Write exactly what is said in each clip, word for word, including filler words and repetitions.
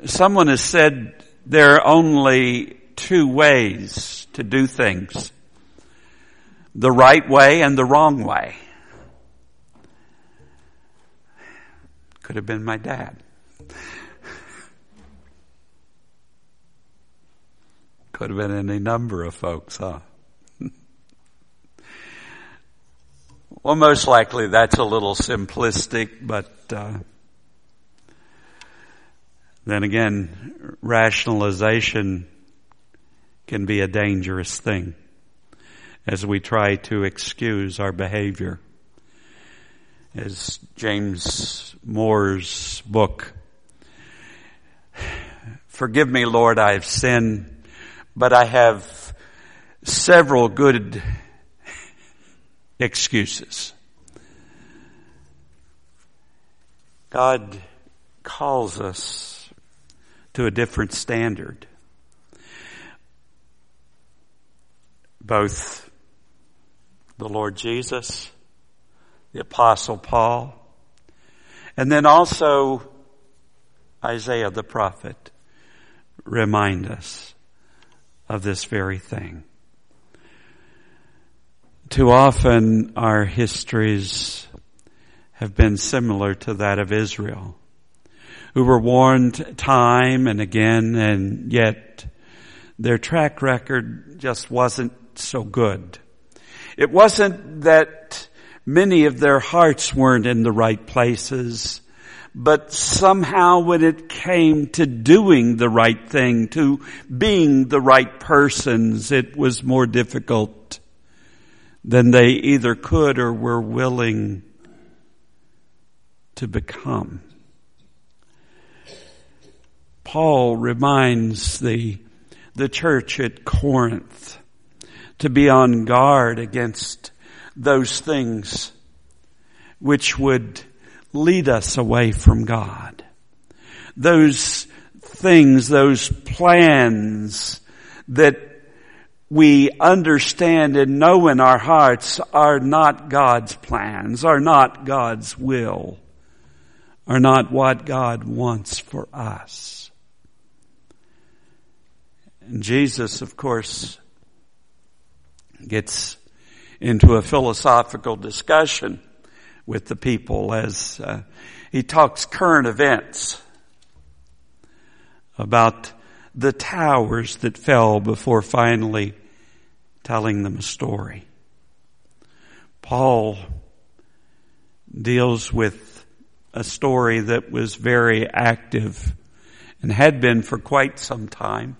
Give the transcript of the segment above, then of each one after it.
Someone has said there are only two ways to do things: the right way and the wrong way. Could have been my dad. Could have been any number of folks, huh? Well, most likely that's a little simplistic, but uh, then again, rationalization can be a dangerous thing as we try to excuse our behavior. As James Moore's book, "Forgive me, Lord, I have sinned, but I have several good excuses." God calls us to a different standard. Both the Lord Jesus, the Apostle Paul, and then also Isaiah the prophet remind us of this very thing. Too often our histories have been similar to that of Israel, who were warned time and again, and yet their track record just wasn't so good. It wasn't that many of their hearts weren't in the right places, but somehow when it came to doing the right thing, to being the right persons, it was more difficult than they either could or were willing to become. Paul reminds the, the church at Corinth to be on guard against those things which would lead us away from God. Those things, those plans that we understand and know in our hearts are not God's plans, are not God's will, are not what God wants for us. And Jesus, of course, gets into a philosophical discussion with the people as uh, he talks current events about the towers that fell before finally telling them a story. Paul deals with a story that was very active and had been for quite some time.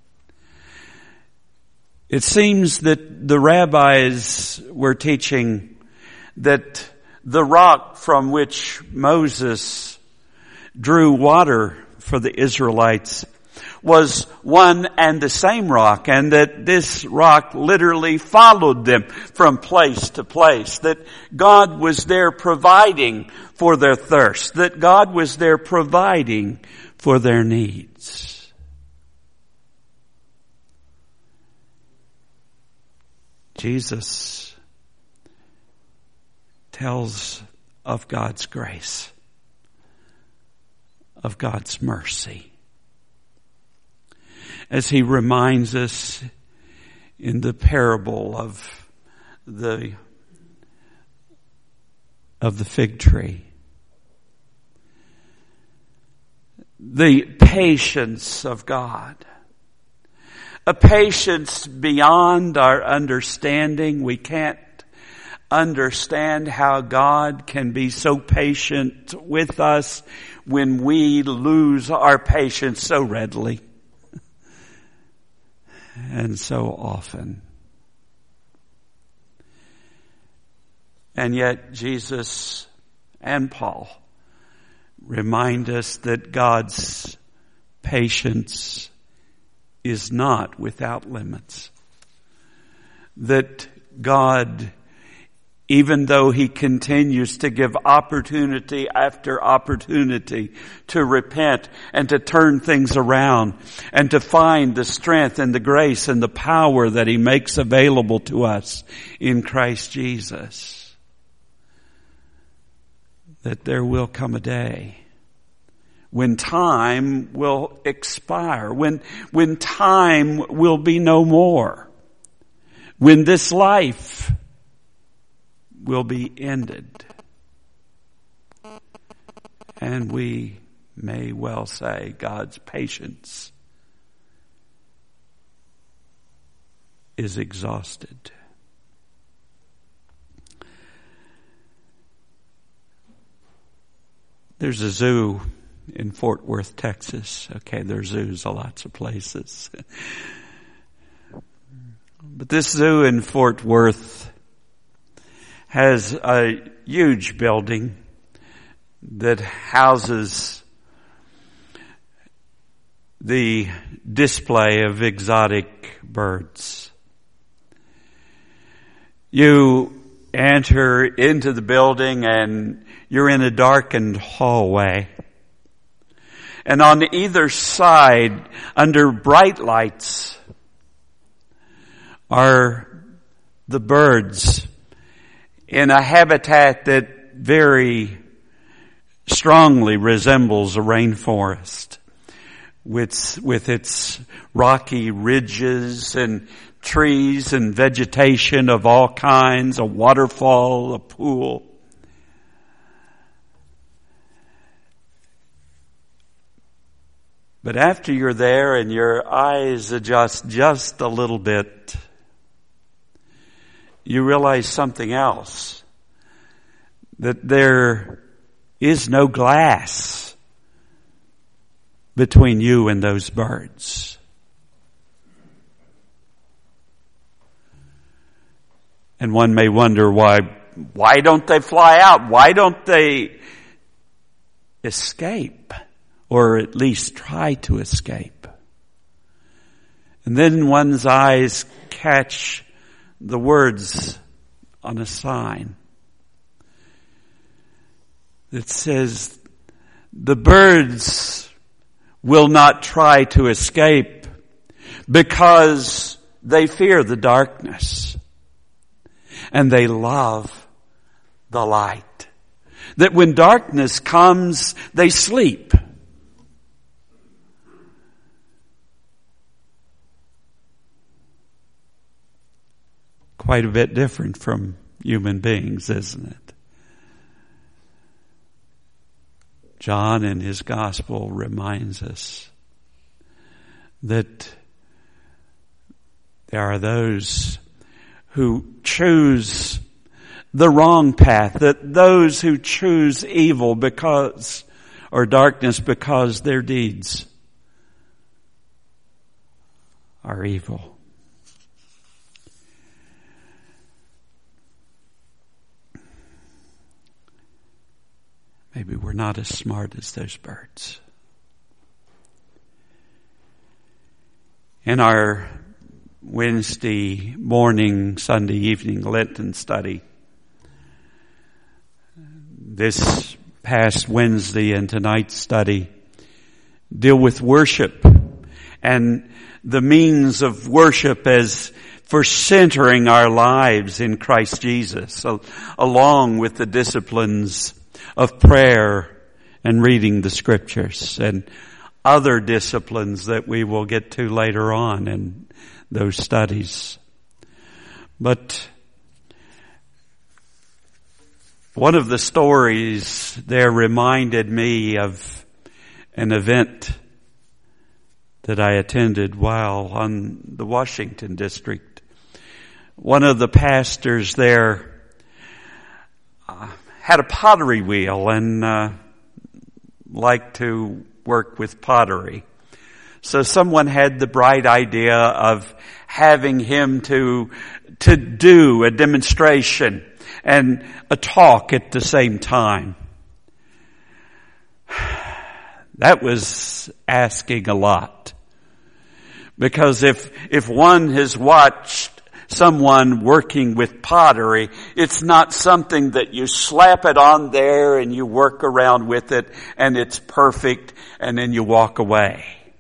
It seems that the rabbis were teaching that the rock from which Moses drew water for the Israelites was one and the same rock, and that this rock literally followed them from place to place, that God was there providing for their thirst, that God was there providing for their needs. Jesus tells of God's grace, of God's mercy, as he reminds us in the parable of the of the fig tree. The patience of God. A patience beyond our understanding. We can't understand how God can be so patient with us when we lose our patience so readily and so often. And yet Jesus and Paul remind us that God's patience is not without limits. That God, even though he continues to give opportunity after opportunity to repent and to turn things around and to find the strength and the grace and the power that he makes available to us in Christ Jesus, that there will come a day when time will expire, when, when time will be no more, when this life will be ended. And we may well say God's patience is exhausted. There's a zoo in Fort Worth, Texas. Okay, there's zoos of lots of places. But this zoo in Fort Worth has a huge building that houses the display of exotic birds. You enter into the building and you're in a darkened hallway. And on either side, under bright lights, are the birds in a habitat that very strongly resembles a rainforest, with, with its rocky ridges and trees and vegetation of all kinds, a waterfall, a pool. But after you're there and your eyes adjust just a little bit, you realize something else. That there is no glass between you and those birds. And one may wonder why, why don't they fly out? Why don't they escape? Or at least try to escape. And then one's eyes catch the words on a sign that says, the birds will not try to escape because they fear the darkness and they love the light. That when darkness comes, they sleep. Quite a bit different from human beings, isn't it? John in his gospel reminds us that there are those who choose the wrong path, that those who choose evil because, or darkness because their deeds are evil. Maybe we're not as smart as those birds. In our Wednesday morning, Sunday evening Lenten study, this past Wednesday and tonight's study deal with worship and the means of worship as for centering our lives in Christ Jesus, so, along with the disciplines of prayer and reading the scriptures and other disciplines that we will get to later on in those studies. But one of the stories there reminded me of an event that I attended while on the Washington district. One of the pastors there uh, had a pottery wheel and uh, liked to work with pottery. So someone had the bright idea of having him to to do a demonstration and a talk at the same time. That was asking a lot. Because if if one has watched someone working with pottery, it's not something that you slap it on there and you work around with it and it's perfect and then you walk away.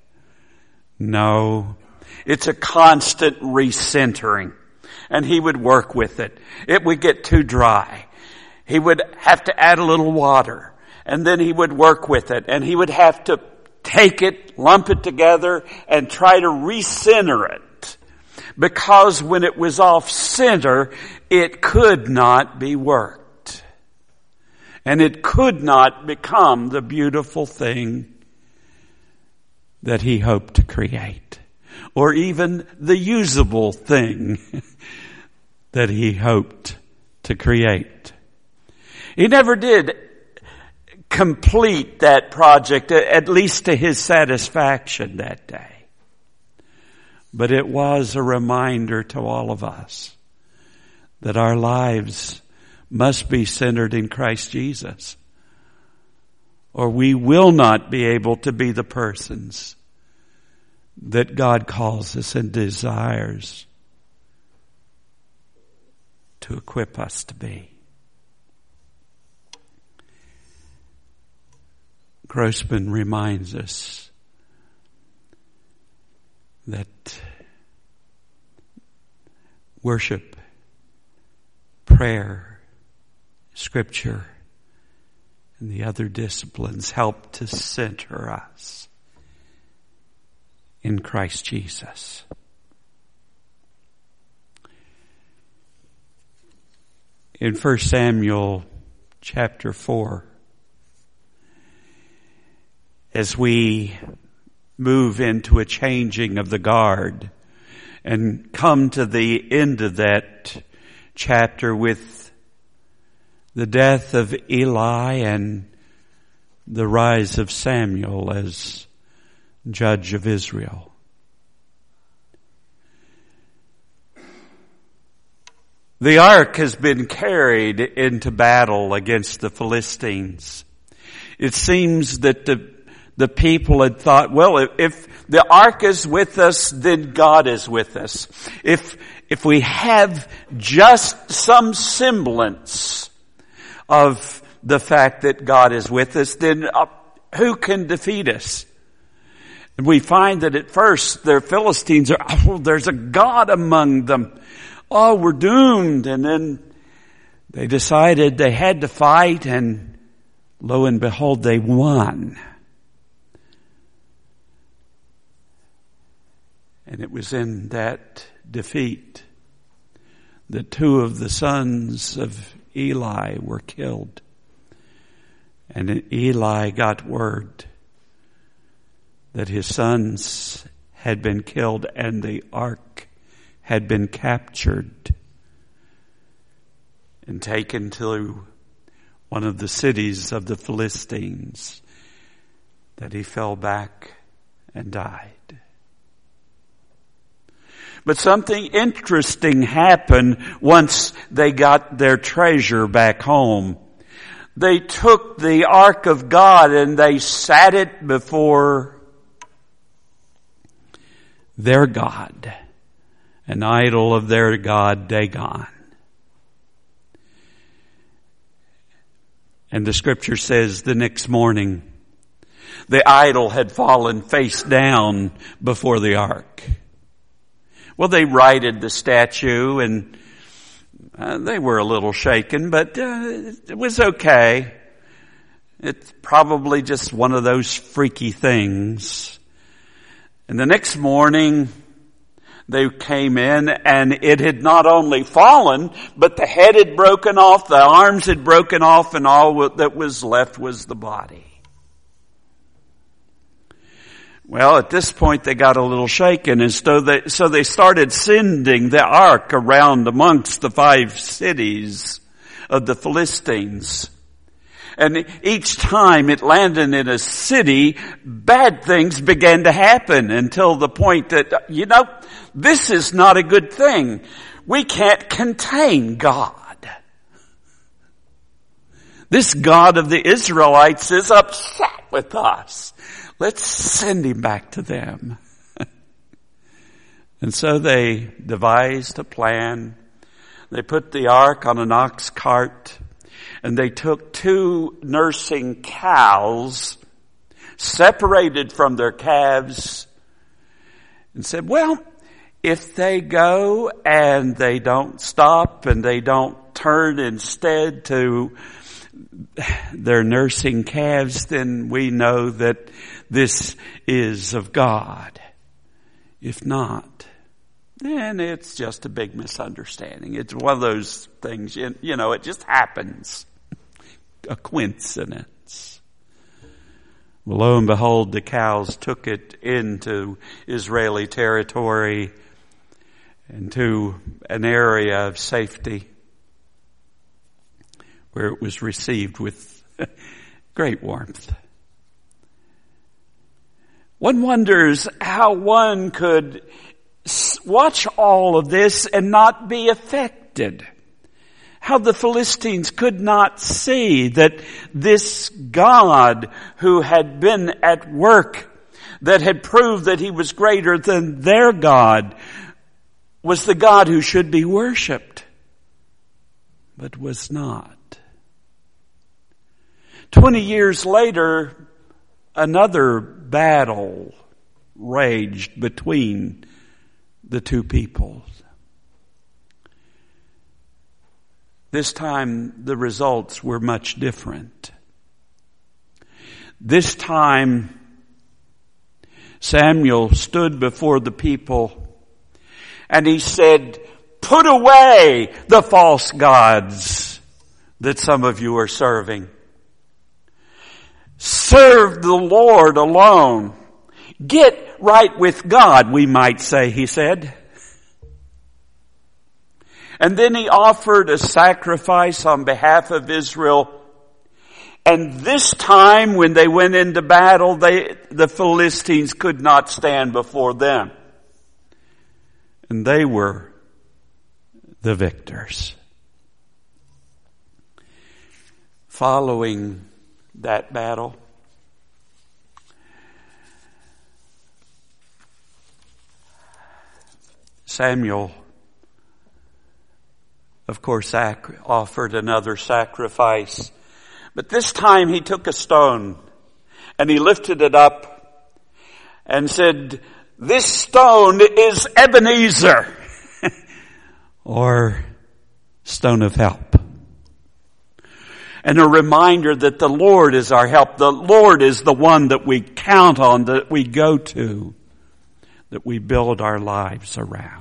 No, it's a constant recentering. And he would work with it. It would get too dry. He would have to add a little water and then he would work with it, and he would have to take it, lump it together, and try to recenter it. Because when it was off center, it could not be worked. And it could not become the beautiful thing that he hoped to create. Or even the usable thing that he hoped to create. He never did complete that project, at least to his satisfaction that day. But it was a reminder to all of us that our lives must be centered in Christ Jesus, or we will not be able to be the persons that God calls us and desires to equip us to be. Grossman reminds us that worship, prayer, Scripture, and the other disciplines help to center us in Christ Jesus. In First Samuel chapter four, as we move into a changing of the guard and come to the end of that chapter with the death of Eli and the rise of Samuel as judge of Israel. The ark has been carried into battle against the Philistines. It seems that the The people had thought, well, if the ark is with us, then God is with us. If, if we have just some semblance of the fact that God is with us, then uh, who can defeat us? And we find that at first the Philistines are, oh, there's a God among them. Oh, we're doomed. And then they decided they had to fight, and lo and behold, they won. And it was in that defeat that two of the sons of Eli were killed. And Eli got word that his sons had been killed and the ark had been captured and taken to one of the cities of the Philistines, that he fell back and died. But something interesting happened once they got their treasure back home. They took the ark of God and they sat it before their god, an idol of their god Dagon. And the scripture says the next morning, the idol had fallen face down before the ark. Well, they righted the statue, and uh, they were a little shaken, but uh, it was okay. It's probably just one of those freaky things. And the next morning, they came in, and it had not only fallen, but the head had broken off, the arms had broken off, and all that was left was the body. Well, at this point they got a little shaken, and so they, so they started sending the ark around amongst the five cities of the Philistines. And each time it landed in a city, bad things began to happen until the point that, you know, this is not a good thing. We can't contain God. This God of the Israelites is upset with us. Let's send him back to them. And so they devised a plan. They put the ark on an ox cart, and they took two nursing cows, separated from their calves, and said, well, if they go and they don't stop and they don't turn instead to they're nursing calves, then we know that this is of God. If not, then it's just a big misunderstanding. It's one of those things, you know, it just happens. A coincidence. Well, lo and behold, the cows took it into Israeli territory, into an area of safety where it was received with great warmth. One wonders how one could watch all of this and not be affected. How the Philistines could not see that this God who had been at work, that had proved that he was greater than their God, was the God who should be worshipped, but was not. Twenty years later, another battle raged between the two peoples. This time the results were much different. This time Samuel stood before the people and he said, "Put away the false gods that some of you are serving. Serve the Lord alone. Get right with God," we might say, he said. And then he offered a sacrifice on behalf of Israel. And this time when they went into battle, they, the Philistines could not stand before them. And they were the victors. Following that battle, Samuel, of course, offered another sacrifice. But this time he took a stone and he lifted it up and said, "This stone is Ebenezer," or stone of help. And a reminder that the Lord is our help. The Lord is the one that we count on, that we go to, that we build our lives around.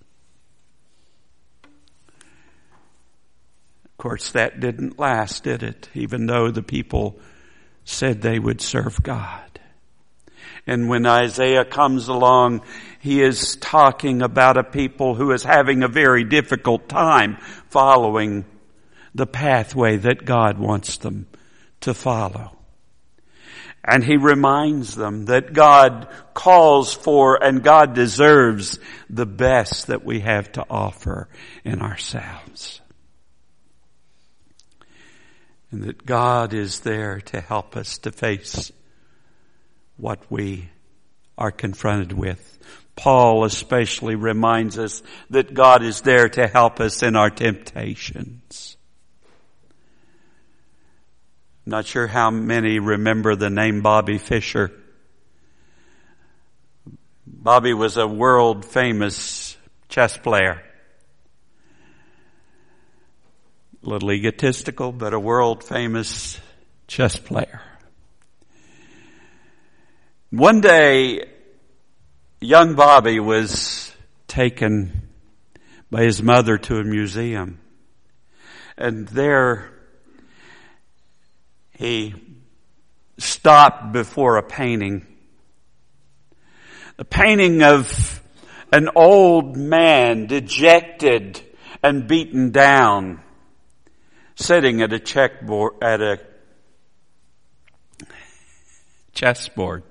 Of course, that didn't last, did it? Even though the people said they would serve God. And when Isaiah comes along, he is talking about a people who is having a very difficult time following the pathway that God wants them to follow. And he reminds them that God calls for and God deserves the best that we have to offer in ourselves. And that God is there to help us to face what we are confronted with. Paul especially reminds us that God is there to help us in our temptations. I'm not sure how many remember the name Bobby Fischer. Bobby was a world famous chess player. A little egotistical, but a world famous chess player. One day, young Bobby was taken by his mother to a museum. And there he stopped before a painting. The painting of an old man, dejected and beaten down, sitting at a checkboard, at a chessboard,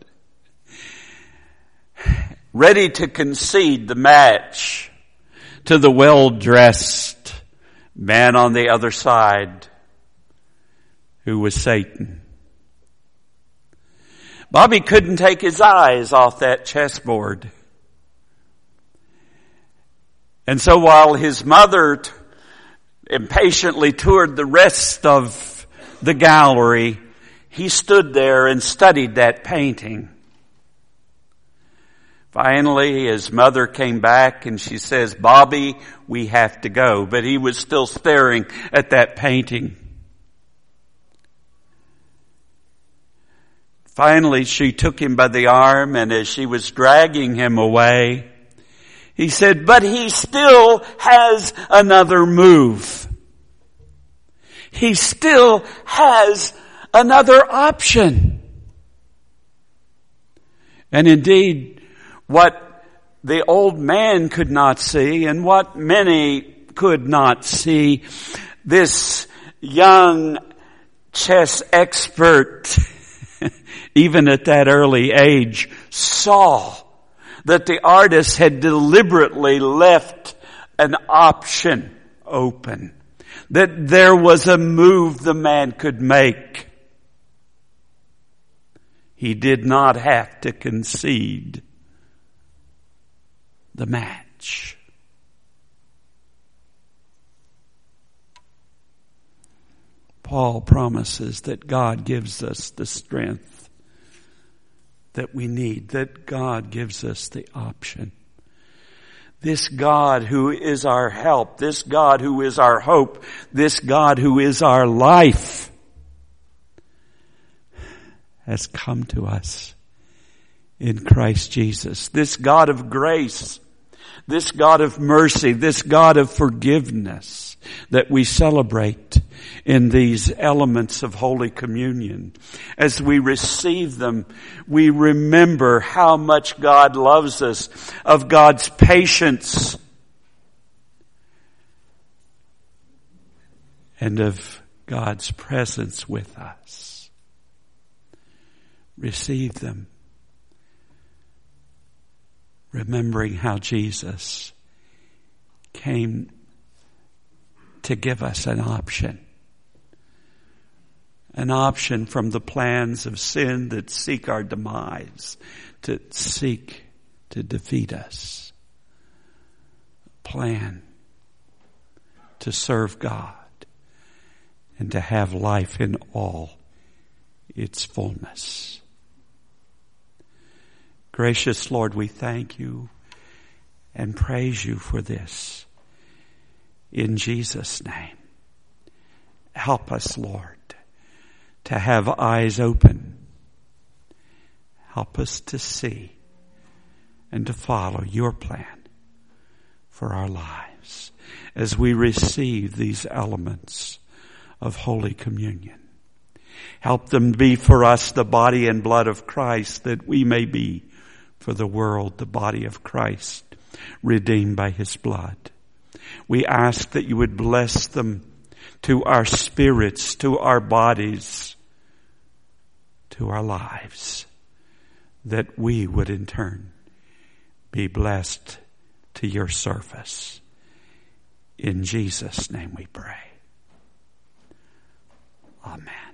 ready to concede the match to the well-dressed man on the other side, who was Satan. Bobby couldn't take his eyes off that chessboard. And so while his mother t- impatiently toured the rest of the gallery, he stood there and studied that painting. Finally, his mother came back and she says, "Bobby, we have to go." But he was still staring at that painting. Finally, she took him by the arm, and as she was dragging him away, he said, but he still has another move. He still has another option. And indeed, what the old man could not see, and what many could not see, this young chess expert, even at that early age, saw that the artist had deliberately left an option open, that there was a move the man could make. He did not have to concede the match. Paul promises that God gives us the strength that we need, that God gives us the option. This God who is our help, this God who is our hope, this God who is our life has come to us in Christ Jesus. This God of grace, this God of mercy, this God of forgiveness that we celebrate in these elements of Holy Communion. As we receive them, we remember how much God loves us, of God's patience, and of God's presence with us. Receive them, remembering how Jesus came to give us an option. An option from the plans of sin that seek our demise, to seek to defeat us. A plan to serve God and to have life in all its fullness. Gracious Lord, we thank you and praise you for this. In Jesus' name, help us, Lord, to have eyes open. Help us to see and to follow your plan for our lives as we receive these elements of Holy Communion. Help them be for us the body and blood of Christ, that we may be for the world the body of Christ, redeemed by his blood. We ask that you would bless them to our spirits, to our bodies, to our lives, that we would in turn be blessed to your service. In Jesus' name we pray. Amen.